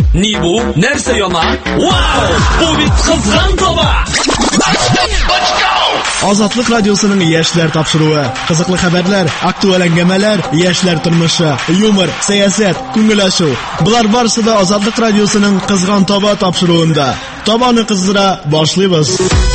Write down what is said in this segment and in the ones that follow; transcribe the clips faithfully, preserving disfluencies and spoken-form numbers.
Ни бу? Нәрсә яна? Вау! Бу бит кызган таба! Азатлык радиосының яшьләр тапшыруы, кызыклы хәбәрләр, актуаль әңгәмәләр, яшьләр тормышы, юмор, сәясәт, күңел ачу. Булар барысы да Азатлык радиосының кызган таба тапшыруында. Табаны кыздыра башлыйбыз.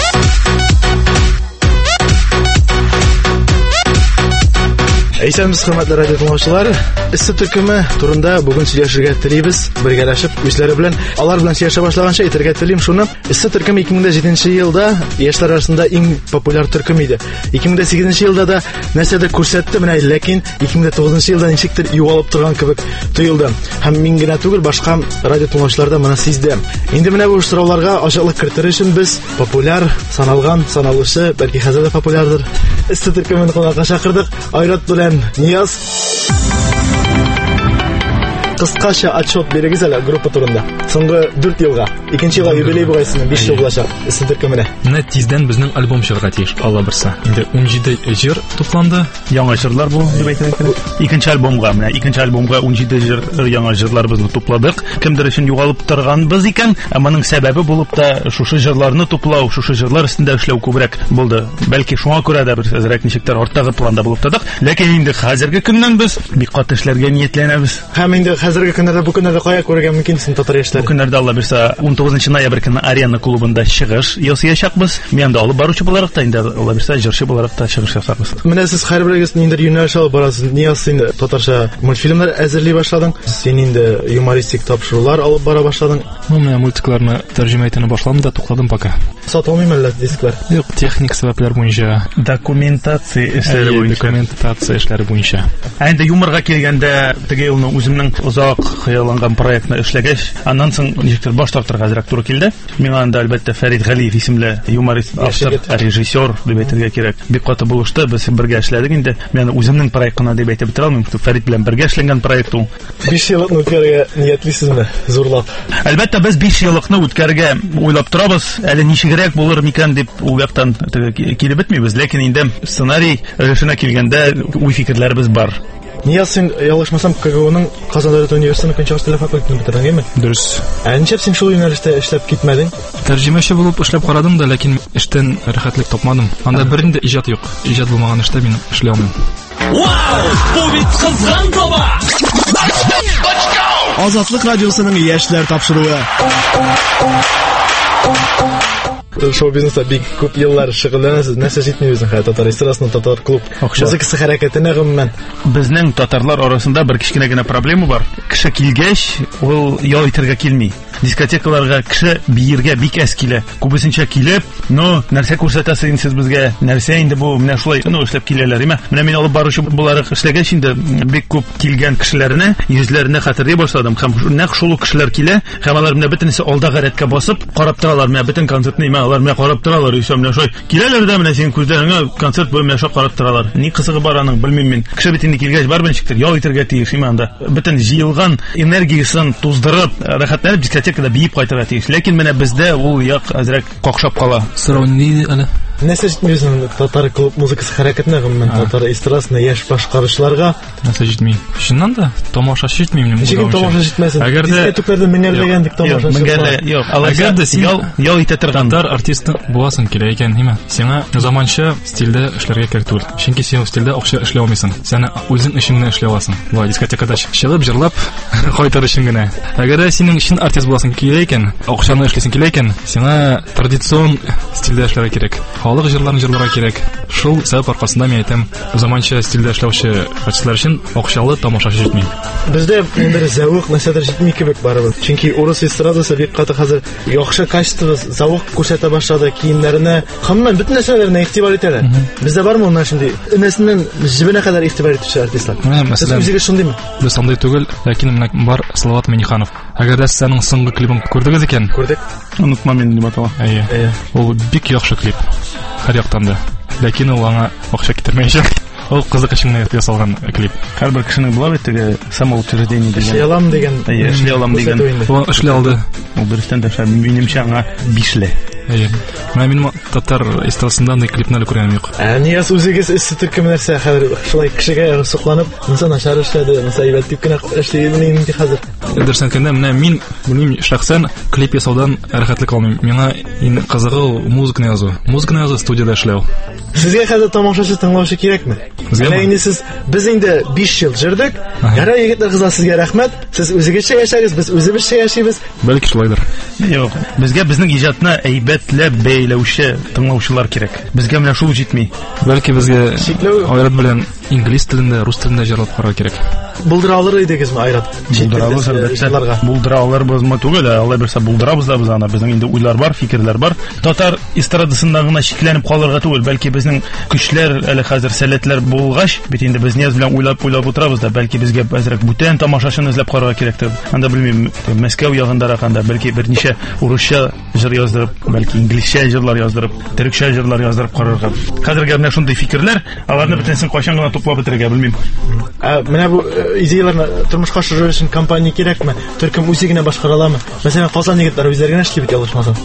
Әйсәмез, хөрмәтле радио тыңлаучылар, Эссе төркеме турында бүген сөйләшергә телибез, бергәләшеп, үзләре белән, алар белән сөйләшә башлаганча әйтергә телим шуны. Эссе төркеме ике мең җиденче елда яшьләр арасында иң популяр төркем иде. ике мең сигезенче елда да нәрсәдә күрсәтте, менә ләкин ике мең тугызынчы елда ничектер югалып торган кебек тоелды. Һәм мин генә түгел, башка радио тыңлаучылар да моны сизде. Инде менә бу сорауларга ачыклык кертер өчен без популяр саналган, саналышы, бәлки хәзер дә популярдыр, Эссе төркемен кунакка чакырдык. Айрат белән Нияз. Кыскача отчет бирегез әле группа турында. Соңгы дүрт елга, икенче елга юбилей бугайсының биш ел булачак. Эссе төркеменә. Менә тиздән безнең альбом чыгарга тиеш, Алла берсе. Инде ун җиде җыр тупланды. Яңа җырлар бу дип әйтәләр. Икенче альбомга, менә икенче альбомга ун җиде җыр, яңа җырларыбызны тупладык. Кемдер өчен югалып торганбыз икән, ә моның сәбәбе булып та шушы җырларны туплау, шушы җырлар өстендә эшләү күбрәк булды. Бәлки шуңа күрә дә бер әзрәк ничектер артагы планда булып тадык. Ләкин инде хәзерге көннән без бик каты эшләргә ниятләнәбез. Һәм инде хәзерге көннәрдә бу көннәрдә кая күрергә мөмкин син татар яшьләре? Бу көннәрдә Алла бирсә ун тугызынчы ноябрь көнне Арена клубында чыгыш ясаячакбыз. Мен дә алып баручы буларак та инде Алла бирсә җырчы буларак та чыгыш ясарбыз. Менә сез һәрберегез инде юнәлеш алып барасыз. Нияз, инде татарча мультфильмнар әзерли башладың. Син инде юмористик тапшырулар алып бара башладың. Ну, менә мультикларны тәрҗемә итүне башладым да тукладым пока. Сатылмыймы әллә дисклар? Юк, техник сәбәпләр буенча, Документация эшләре буенча. Документация эшләре буенча. Инде юморга килгәндә, теге елны үземнең озак хыялланган проектны эшләгәч, аннан соң ничектер баш тартырга әзрәк туры килде. Миңа анда әлбәттә Фәрит Галиев исемле юморист, автор, режиссер дип әйтергә кирәк. Бик каты булышты, без бергә эшләдек инде. Мен үземнең проектына дип әйтеп бетерә алмыйм. Фәрит белән бергә эшләгән проект ул. биш еллыкны үткәрергә ниятлисезме? Зурлап. Әлбәттә без биш еллыкны үткәрергә уйлап торабыз. Әле ничегрәк булыр микән дип ул яктан килеп бетмибез, ләкин инде сценарий эшенә килгәндә уй фикерләребез бар. Нияз, син ялгышмасам КГУның Казан дәүләт университетының Көнчыгыш теле факультетын бетергәнме? Дөрес. Ә ничек син шул юнәлештә эшләп китмәдең? Тәрҗемәче булып эшләп карадым да, ләкин эштән рәхәтлек тапмадым. Анда бернинди иҗат юк. Иҗат булмаган эштә мин эшли алмыйм. Вау! Бу бит кызган таба! Азатлык радиосының яшьләр тапшыруы. Шоу бизнеста бик күп еллар шөгыльләнәсез. Нәрсә җитми безнең хәят татар эстрадасының татар клуб. Музыкасы хәрәкәтенә гомумән. Безнең татарлар арасында бер кичкенә генә проблема бар. Кеше килгәч, ул ял итәргә килми. Дискотекаларга кеше биергә бик әз килә. Күбесенчә килеп, ну, нәрсә күрсәтәсез сез безгә? Нәрсә инде бу? Менә шулай, ну, эшләп киләләр, име? Менә мин алып баручы буларак эшләгәч инде бик күп килгән кешеләрне, йөзләрне хәтерли башладым. Һәм нәкъ шул кешеләр килә, һәм алар менә бөтенесе алдагы рәткә басып, карап торалар, менә бөтен концертны, име, алар менә карап торалар, исә менә шулай. Киләләр дә менә синең күзләреңә концерт булып менә шул карап торалар. Ни кызыгы бар аның, белмим мин. Кеше бит инде килгәч бар бенчиктер, ял итәргә тиеш, име, анда. Бөтен җыелган энергиясын туздырып, рәхәтләнеп дискотекада биеп кайтырга тиеш. Ләкин менә бездә ул як әзрәк какшап кала. Сорау ни әле? Нәрсә җитми татар клуб музыкасы хәрәкәтенә гомумән татар эстрадасында яшь башкаручыларга? Нәрсә җитми? Чыннан да тамаша җитми минем бугамча. Ничек тамаша җитмәсен? Әгәр дә дискотекаларда меңәрләгәндек тамаша. Меңәрлә, юк. Әгәр дә син ял итә торган татар артисты буласың килә икән, ниме? Сиңа заманча стильдә эшләргә кирәк түгел. Чөнки син стильдә акча эшләй алмыйсың. Син үзең эшеңне эшләй аласың. Бу дискотекада чыгып җырлап кайтыр өчен генә. Әгәр дә синең өчен артист буласың килә икән, акчаны эшлисең килә икән, сиңа традицион стильдә эшләргә кирәк. Халык җырларын җырларга кирәк. Шул сәбәп аркасында мин әйтәм, заманча стильдә эшләүче артистлар өчен акчалы тамаша җитми. Бездә инде зәвык нәрсәдер җитми кебек барыбыз. Чөнки урыс эстрадасы бик каты хәзер яхшы качествы зәвык күрсәтә башлады, киемнәренә, һәммән бөтен нәрсәләренә игътибар итәләр. Бездә бармы моннан шундый энәсеннән җибенә кадәр игътибар итүче артистлар? Мәсәлән, үзегез шундыймы? Без андый түгел, ләкин менә бар Салават Миниханов. Әгәр дә синең соңгы клипын күрдегез икән? Күрдек. Онытма мине дип атала. Әйе. Ул бик яхшы клип. Һәр яктан да. Ләкин ул аңа акча китермәячәк. Ул кызык өчен ясалган клип. Һәрбер кешенең була бит теге самоутверждение дигән. Эшли алам дигән. Әйе, эшли алам дигән. Ул эшли алды. Ул дөрестән дә шәп, минемчә аңа бишле. Әйе. Менә минем татар эстрадасында андый клипны әле күргәнем юк. Ә нияз үзегез эссе төркем нәрсә хәзер шулай кешегә сокланып, монсы начар эшләде, монсы әйбәт дип кенә эшли белмим инде хәзер. Дөрестән әйткәндә, менә мин белмим, шәхсән клип ясаудан рәхәтлек алмыйм. Миңа иң кызыгы ул музыканы язу. Музыканы язу студияда эшләү. Сезгә хәзер тамашачы тыңлаучы кирәкме? Менә инде сез без инде биш ел җырдык. Ярый егетләр, кызлар, сезгә рәхмәт. Сез үзегезчә яшәгез, без үзебезчә яшибез. Бәлки шулайдыр. Юк, безгә безнең иҗатны әйбәтләп бәйләүче тыңлаучылар кирәк. Безгә менә шул җитми. Бәлки безгә айрат белән инглиз телендә, рус телендә җырлап карарга кирәк. Булдыра алыр идегезме айрат? Булдырабыз әлбәттә. Булдыра алырбызмы түгел, Алла берсә булдырабыз да без аны. Безнең инде уйлар бар, фикерләр бар. Татар эстрадасында гына шикләнеп калырга түгел, бәлки безнең көчләр әле хәзер сәләтләр булгач, бит инде без нияз белән уйлап уйлап утырабыз да, бәлки безгә әзрәк бүтән тамашачыны эзләп карарга кирәктер. Анда белмим, Мәскәү ягындарак анда бәлки берничә урысча җыр яздырып, бәлки инглизчә җырлар яздырып, төрекчә җырлар яздырып карарга. Хәзергә менә шундый фикерләр, аларны бөтенсен кайчан гына туплап бетерергә белмим. Ә менә бу идеяларны тормышка ашыру өчен компания кирәкме? Төркем үзе генә башкара аламы? Мәсәлән, Казан егетләре үзләре генә эшли бит ялгышмасам.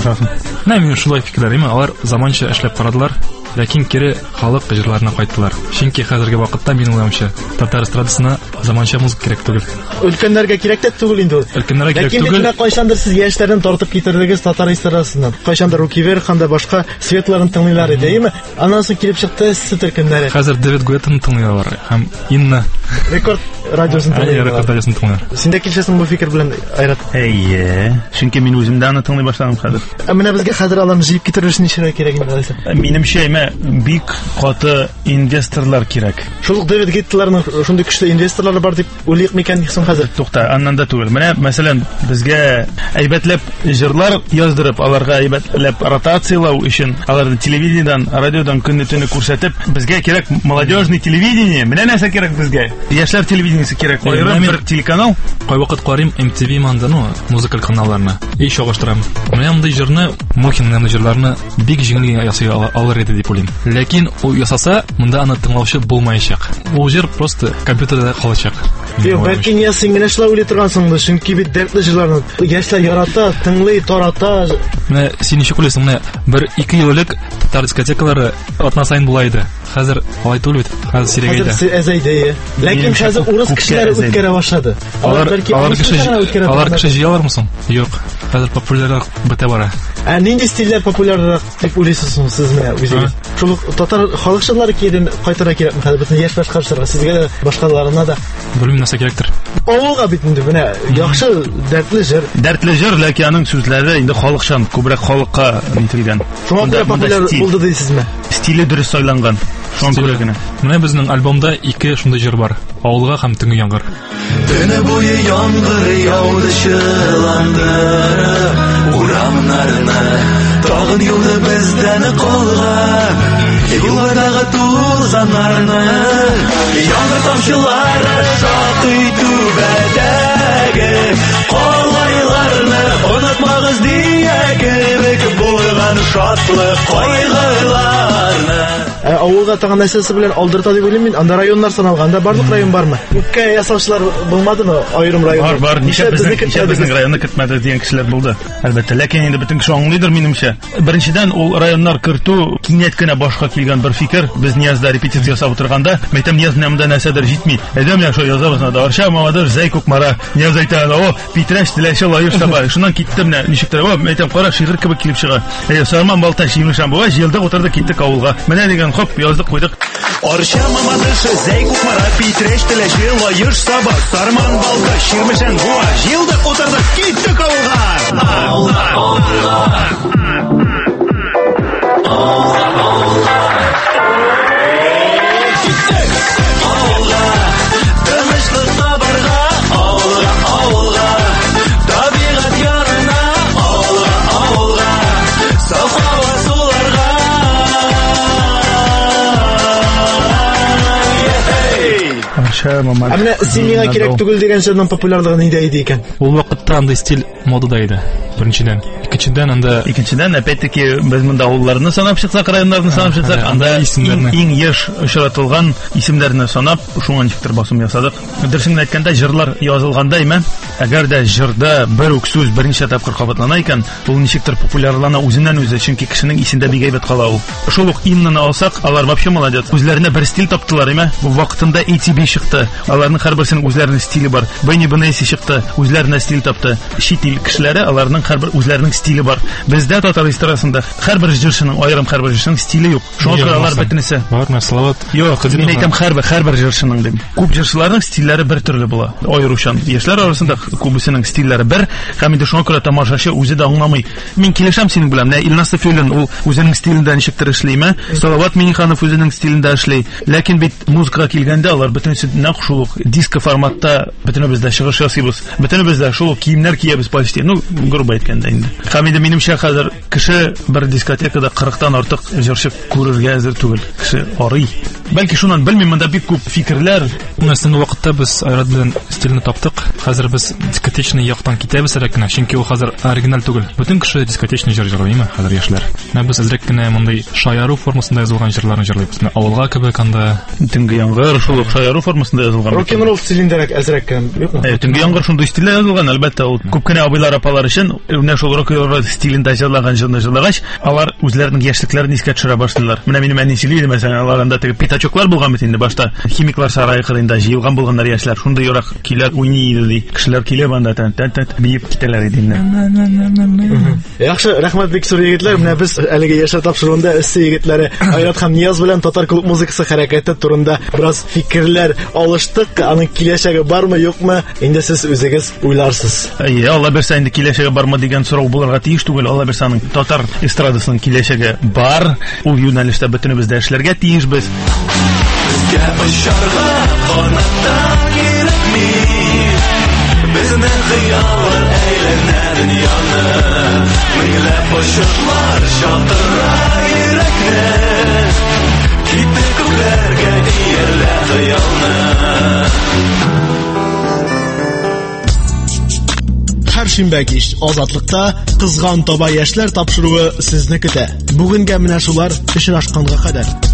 Менә мин шулай фикерләрем, алар заманча эшләп карадылар. Ләкин кире халык җырларына кайттылар. Чөнки хәзерге вакытта минем уйлавымча, татар эстрадасына заманча музыка кирәк түгел. Өлкәннәргә кирәк тә түгел инде ул. Өлкәннәргә кирәк түгел. Ләкин кайчандыр сез яшьләрен тартып китердегез татар эстрадасыннан. Кайчандыр Рукивер һәм дә башка светларын тыңлыйлар иде, әйеме? Аннан соң килеп чыкты сез төркемнәре. Хәзер Дэвид Гуеттаны тыңлыйлар һәм Инна Рекорд радиосын тыңлыйлар. Рекорд радиосын тыңлыйлар. Син дә килешәсең бу фикер белән айрат. Әйе, чөнки мин үзем дә аны тыңлый башлаган хәзер. Ә менә безгә хәзер аларны җыеп китерер өчен ничә кирәк инде алайса? Минемчә, әмма бик каты инвесторлар кирәк. Шул Дэвид Гуетталарның шундый көчле инвесторлары бар дип уйлыйк микән соң хәзер? Тукта, аннан да түгел. Менә мәсәлән, безгә әйбәтләп җырлар яздырып, аларга әйбәтләп ротациялау өчен, аларны телевидениедан, радиодан көнне-төне күрсәтеп, безгә кирәк молодежный телевидение. Менә нәрсә кирәк безгә? Яшьләр телевидениесе кирәк. Аерым бер телеканал. Кайвакыт карыйм эм ти ви манданы, музыкаль каналларны. И чагыштырам. Менә мондый җырны, Мухинның җырларны бик җиңел ясый алыр иде дип уйлыйм. Ләкин ул ясаса, монда аны тыңлаучы булмаячак. Ул җыр просто компьютерда калачак. Бәлки не син генә шулай уйлый торгансыңдыр, чөнки бит дәртле җырларны яшьләр ярата, тыңлый, тарата. Менә син ничек уйлыйсың, менә бер ике ел элек татар дискотекалары атна сайын була иде. Хәзер алай түгел бит. Хәзер сирәгәйде. Хәзер әзәйде. Ләкин хәзер урыс кешеләре үткәрә башлады. Алар алар кеше алар кеше җыялармы соң? Юк. Хәзер популярлык бетә бара. Ә нинди стильләр популяррак дип уйлыйсыз сез менә үзегез? Шул татар халык җырлары кирен кайтара кирәкме? Хәзер бөтен яшь башкарышырга, сезгә дә башкаларына да. Белмим нәрсә кирәктер. Авылга бит инде менә яхшы дәртле җыр. Дәртле җыр, ләкин аның сүзләре инде халыкчан, күбрәк халыкка нителгән. Шуңа популяр булды дисезме? Стиле дөрес сайланган. Шуңа күрә генә. Менә безнең альбомда ике шундый җыр бар. Авылга һәм Төнге яңгыр. Төне буе яңгыр яуды чыландырып, урамнарына тагын юлны бездән калган. Юлдагы тузаннарны яңгыр тамчылары шатый түбәдәге калайларны онытмагыз дия кебек булган шатлык кайгыларны. Авылга тагын нәрсәсе белән алдырта дип уйлыйм мин. Анда районнар саналганда барлык район бармы? Үпкә ясаучылар булмадымы? Аерым район. Бар, бар. Ничә безнең районны көтмәде дигән кешеләр булды. Әлбәттә, ләкин инде бөтен кеше аңлыйдыр минемчә. Беренчедән ул районнар кертү кинәт кенә башка килгән бер фикер. Без Ниязда репетиция ясап утырганда, мәйтәм Нияз нәмдә нәрсәдер җитми. Әдәм я шо язабыз да, Арша Мамадыр, Зәй Кукмара, Нияз әйтә, о, Питрәш теләче лаеш таба. Шуннан киттем менә, ничектер, о, мәйтәм кара шигырь кебек килеп чыга. Әйе, Сарман Балтан шигырьшән була, җилдә утырды, киттек авылга. Менә дигән хоп, яздык куйдык. Арша Мамадыр, Зәй Кукмара, Питрәш теләче лаеш таба. Сарман Балтан шигырьшән була, җилдә утырды, киттек авылга. Авылга, авылга. Авылга, авылга. Менә син миңа кирәк түгел дигән җырның популярлыгы нидә иде икән? Ул вакытта андай стиль модада иде. Беренчедән, икенчедән анда икенчедән опять-таки без монда авылларны санап чыксак, районнарны санап чыксак, анда иң яшь очратылган исемнәрне санап, шуңа ничектер басым ясадык. Дөресен әйткәндә, җырлар язылганда имән, Әгәр дә җырда бер үк сүз берничә тапкыр кабатлана икән, ул ничектер популярлана үзеннән үзе, чөнки кешенең исендә бик әйбәт кала ул. Шул ук имнаны алсак, алар вообще молодец. Үзләренә бер стиль таптылар, име? Бу вакытында эй ти би чыкты. Аларның һәрберсенең үзләренең стиле бар. Бенни Бенесси чыкты, үзләренә стиль тапты. Чит ил кешеләре, аларның һәрбер үзләренең стиле бар. Бездә татар эстрадасында һәрбер җырчының, аерым һәрбер җырчының стиле юк. Шуңа күрә алар бөтенесе. Бармы, Салават? Юк, мин әйтәм һәрбер һәрбер җырчының дим. Күп җырчыларның стильләре бер төрле була. Аеручан. Яшьләр арасында күбесенең стильләре бер, һәм инде шуңа күрә тамашачы үзе дә аңламый. Мин килешәм синең белән. Менә Илназ Сафиуллин ул үзенең стилендә ничектер эшлейме? Салават Миниханов үзенең стилендә эшлей. Ләкин бит музыкага килгәндә алар бөтенесе нәкъ шул ук диско форматта бөтенебез дә чыгыш ясыйбыз. Бөтенебез дә шул ук киемнәр киябез почти. Ну, грубо әйткәндә инде. Һәм инде минемчә хәзер кеше бер дискотекада кырыктан артык җырчы күрергә әзер түгел. Кеше арый. Бәлки шуннан белмим, монда бик күп фикерләр. Нәрсәне вакытта без Айрат белән стильне таптык. Хәзер без дискотечный яктан китәбез әле генә, чөнки ул хәзер оригинал түгел. Бөтен кеше дискотечный җыр җырлыймы хәзер яшьләр. Менә без әзрәк кенә мондай шаяру формасында язылган җырларны җырлыйбыз. Менә авылга кебек анда Төнге яңгыр шул ук шаяру формасында язылган. Рок-н-ролл стилендәрәк әзрәк кем, юкмы? Э, Төнге яңгыр шундый стильдә язылган, әлбәттә, ул күп кенә абыйлар апалар өчен менә шул рок-н-ролл стилендә җырлаган җырны җырлагач, алар үзләренең яшьлекләрен искә төшерә башлыйлар. Менә минем әни сөйли, мәсәлән, алар анда теге пятачоклар булган бит инде башта. Химиклар сарае кырында җыелган булганнар яшьләр. Шундый ярак киләр уйный иде ди. Кешеләр килеп анда тән-тән биеп китәләр иде инде. Яхшы, рәхмәт бик зур егетләр. Менә без әлеге яшьләр тапшыруында эссе егетләре Айрат һәм Нияз белән татар клуб музыкасы хәрәкәте турында бераз фикерләр алыштык. Аның киләчәге бармы, юкмы? Инде сез үзегез уйларсыз. Әйе, Алла берсә инде киләчәге бармы дигән сорау булырга тиеш түгел. Алла берсә аның татар эстрадасының киләчәге бар. Ул юнәлештә бөтенебез дә эшләргә тиешбез. Безгә очарга канаттан кирәкми. Безнең хыяллар әйләнә дөньяны. Меңләп очышлар чатыра йөрәкне. Китте күләргә диярлә хыялны. Һәр шимбә кич Азатлыкта кызган таба яшьләр тапшыруы сезне көтә. Бүгенгә менә шулар очрашканга кадәр.